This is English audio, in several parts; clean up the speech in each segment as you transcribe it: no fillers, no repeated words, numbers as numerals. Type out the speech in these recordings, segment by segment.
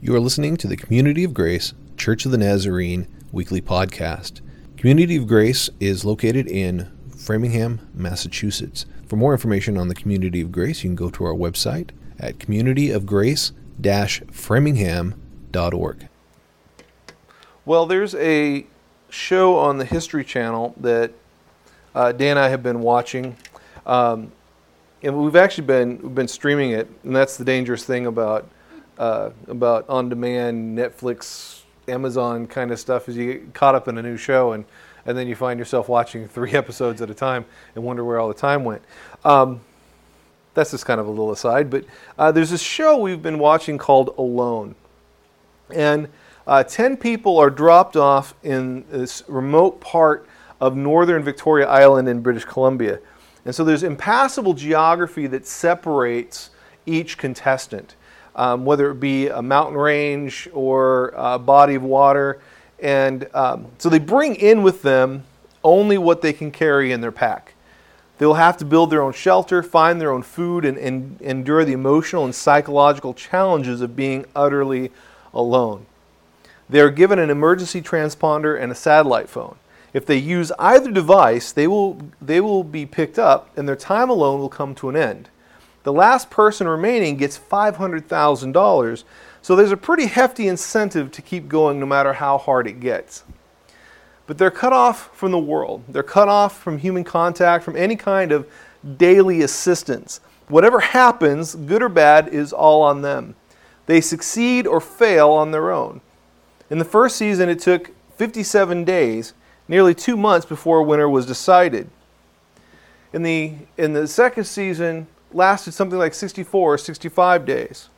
You are listening to the Community of Grace Church of the Nazarene weekly podcast. Community of Grace is located in Framingham, Massachusetts. For more information on the Community of Grace, you can go to our website at communityofgrace-framingham.org. Well, there's a show on the History Channel that Dan and I have been watching, and we've actually been streaming it, and that's the dangerous thing about on-demand Netflix, Amazon kind of stuff, is you get caught up in a new show, and then you find yourself watching 3 episodes at a time and wonder where all the time went. That's just kind of a little aside, but there's this show we've been watching called Alone, and 10 people are dropped off in this remote part of northern Victoria Island in British Columbia. And so there's impassable geography that separates each contestant, whether it be a mountain range or a body of water. And so they bring in with them only what they can carry in their pack. They'll have to build their own shelter, find their own food, and endure the emotional and psychological challenges of being utterly alone. They are given an emergency transponder and a satellite phone. If they use either device, they will be picked up, and their time alone will come to an end. The last person remaining gets $500,000, so there's a pretty hefty incentive to keep going no matter how hard it gets. But they're cut off from the world. They're cut off from human contact, from any kind of daily assistance. Whatever happens, good or bad, is all on them. They succeed or fail on their own. In the first season, it took 57 days, nearly 2 months before a winner was decided. In the second season, lasted something like 64 or 65 days.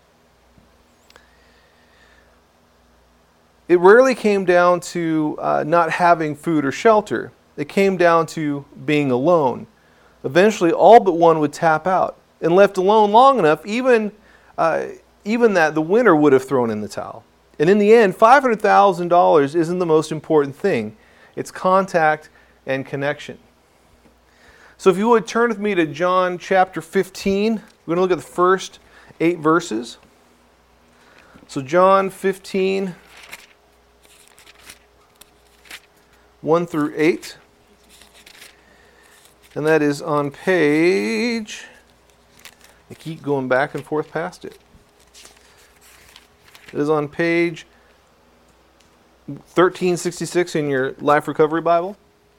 It rarely came down to not having food or shelter. It came down to being alone. Eventually, all but one would tap out. And left alone long enough, even that the winner would have thrown in the towel. And in the end, $500,000 isn't the most important thing. It's contact and connection. So if you would turn with me to John chapter 15. We're going to look at the first 8 verses. So John 15, 1 through 8. And that is on page... I keep going back and forth past it. It is on page 1366 in your Life Recovery Bible.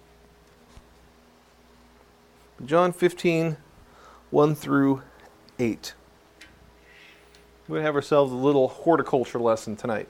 John 15, 1 through 8. We're going to have ourselves a little horticulture lesson tonight.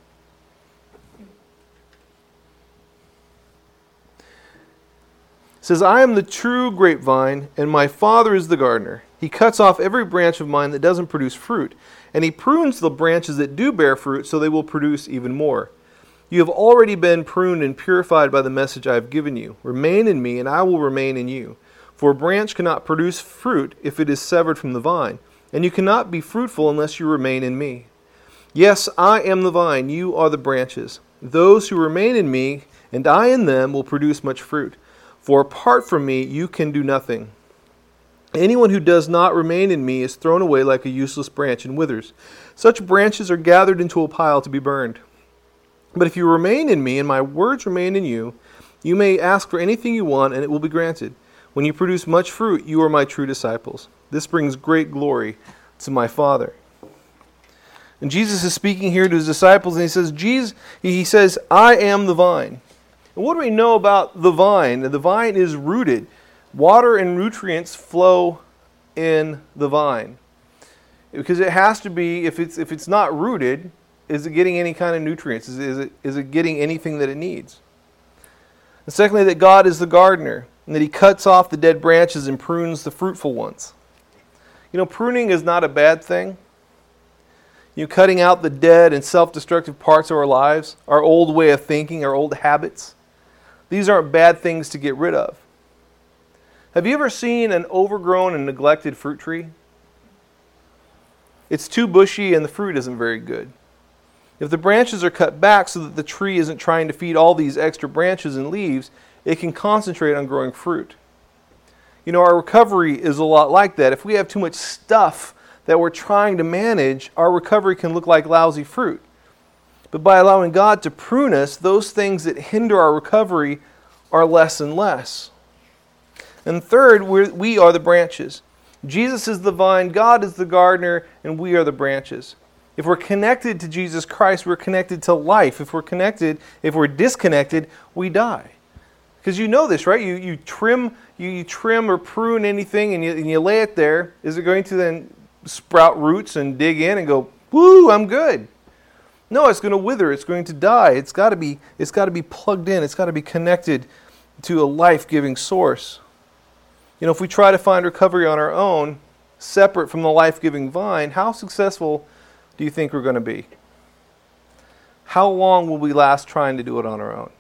It says, I am the true grapevine, and my Father is the gardener. He cuts off every branch of mine that doesn't produce fruit, and he prunes the branches that do bear fruit so they will produce even more. You have already been pruned and purified by the message I have given you. Remain in me, and I will remain in you. For a branch cannot produce fruit if it is severed from the vine, and you cannot be fruitful unless you remain in me. Yes, I am the vine, you are the branches. Those who remain in me, and I in them, will produce much fruit. For apart from me, you can do nothing. Anyone who does not remain in me is thrown away like a useless branch and withers. Such branches are gathered into a pile to be burned. But if you remain in me and my words remain in you, you may ask for anything you want and it will be granted. When you produce much fruit, you are my true disciples. This brings great glory to my Father. And Jesus is speaking here to his disciples, and he says, I am the vine. And what do we know about the vine? The vine is rooted. Water and nutrients flow in the vine. Because it has to be, if it's not rooted, is it getting any kind of nutrients? Is it getting anything that it needs? And secondly, that God is the gardener, and that he cuts off the dead branches and prunes the fruitful ones. You know, pruning is not a bad thing. You know, cutting out the dead and self-destructive parts of our lives, our old way of thinking, our old habits. These aren't bad things to get rid of. Have you ever seen an overgrown and neglected fruit tree? It's too bushy and the fruit isn't very good. If the branches are cut back so that the tree isn't trying to feed all these extra branches and leaves, it can concentrate on growing fruit. You know, our recovery is a lot like that. If we have too much stuff that we're trying to manage, our recovery can look like lousy fruit. But by allowing God to prune us, those things that hinder our recovery are less and less. And third, we are the branches. Jesus is the vine, God is the gardener, and we are the branches. If we're connected to Jesus Christ, we're connected to life. If we're disconnected, we die. Because you know this, right? You trim or prune anything and you lay it there. Is it going to then sprout roots and dig in and go, woo, I'm good? No, it's going to wither. It's going to die. It's got to be plugged in. It's got to be connected to a life-giving source. If we try to find recovery on our own, separate from the life-giving vine, how successful do you think we're going to be? How long will we last trying to do it on our own?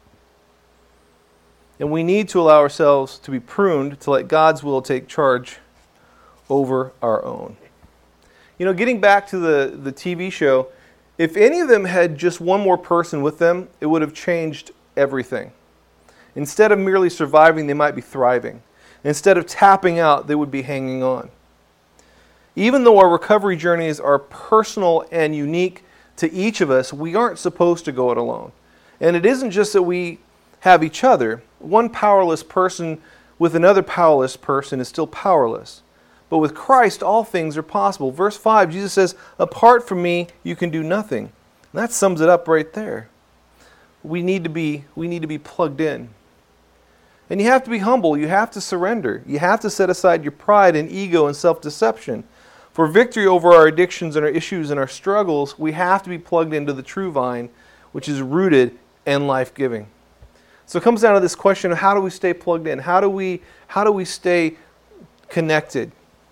And we need to allow ourselves to be pruned to let God's will take charge over our own. Getting back to the TV show, if any of them had just one more person with them, it would have changed everything. Instead of merely surviving, they might be thriving. Instead of tapping out, they would be hanging on. Even though our recovery journeys are personal and unique to each of us, we aren't supposed to go it alone. And it isn't just that we have each other. One powerless person with another powerless person is still powerless. But with Christ, all things are possible. Verse 5, Jesus says, apart from me, you can do nothing. And that sums it up right there. We need to be plugged in. And you have to be humble. You have to surrender. You have to set aside your pride and ego and self-deception. For victory over our addictions and our issues and our struggles, we have to be plugged into the true vine, which is rooted and life-giving. So it comes down to this question of how do we stay plugged in? How do we stay connected?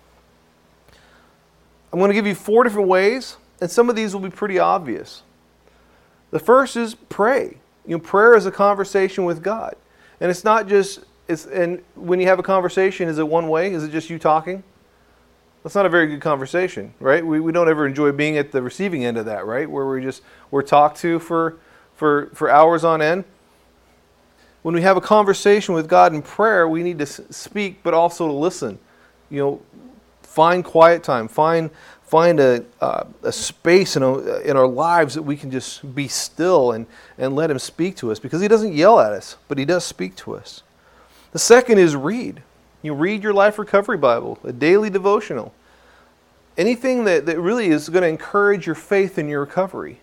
I'm going to give you 4 different ways, and some of these will be pretty obvious. The first is pray. Prayer is a conversation with God. And it's not just, and when you have a conversation, is it one way? Is it just you talking? That's not a very good conversation, right? We don't ever enjoy being at the receiving end of that, right? Where we're talked to for hours on end. When we have a conversation with God in prayer, we need to speak, but also to listen. Find quiet time. Find a space in our lives that we can just be still and let Him speak to us, because He doesn't yell at us, but He does speak to us. The second is read. You read your Life Recovery Bible, a daily devotional. Anything that really is going to encourage your faith in your recovery.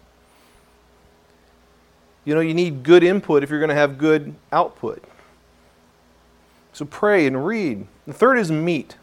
You need good input if you're going to have good output. So pray and read. The third is meet.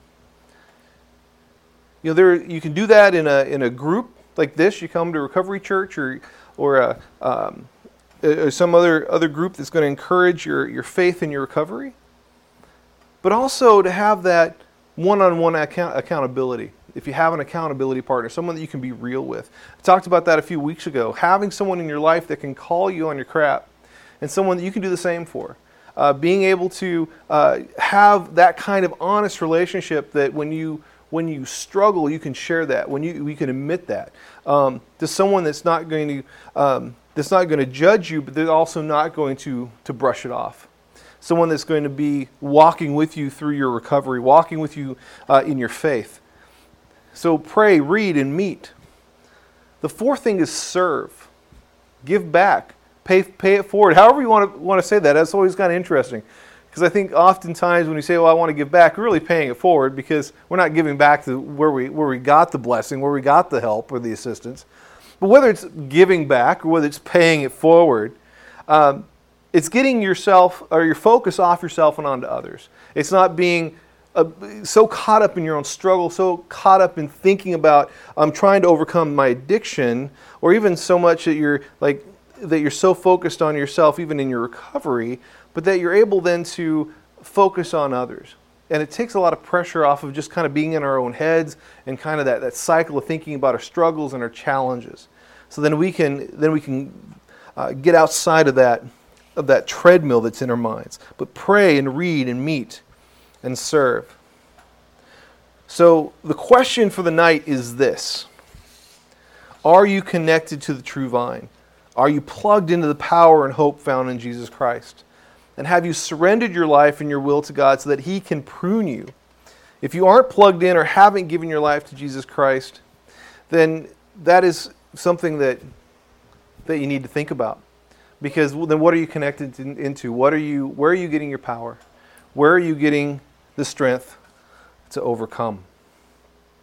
You can do that in a group like this. You come to Recovery Church or some other group that's going to encourage your faith in your recovery. But also to have that one-on-one accountability. If you have an accountability partner, someone that you can be real with. I talked about that a few weeks ago. Having someone in your life that can call you on your crap, and someone that you can do the same for. Being able to have that kind of honest relationship that when you struggle, you can share that. We can admit that to someone that's not going to judge you, but they're also not going to brush it off. Someone that's going to be walking with you through your recovery, walking with you in your faith. So pray, read, and meet. The fourth thing is serve. Give back. Pay it forward. However you want to say that. That's always kind of interesting. Because I think oftentimes when you say, well, I want to give back, we're really paying it forward, because we're not giving back to where we got the blessing, where we got the help or the assistance. But whether it's giving back or whether it's paying it forward, it's getting yourself or your focus off yourself and onto others. It's not being so caught up in your own struggle, so caught up in thinking about I'm trying to overcome my addiction, or even so much that you're so focused on yourself, even in your recovery, but that you're able then to focus on others. And it takes a lot of pressure off of just kind of being in our own heads and kind of that cycle of thinking about our struggles and our challenges. So then we can get outside of that treadmill that's in our minds. But pray and read and meet and serve. So the question for the night is this: are you connected to the true vine? Are you plugged into the power and hope found in Jesus Christ? And have you surrendered your life and your will to God so that He can prune you? If you aren't plugged in or haven't given your life to Jesus Christ, then that is something that that you need to think about. Because then what are you connected into? Where are you getting your power? Where are you getting the strength to overcome?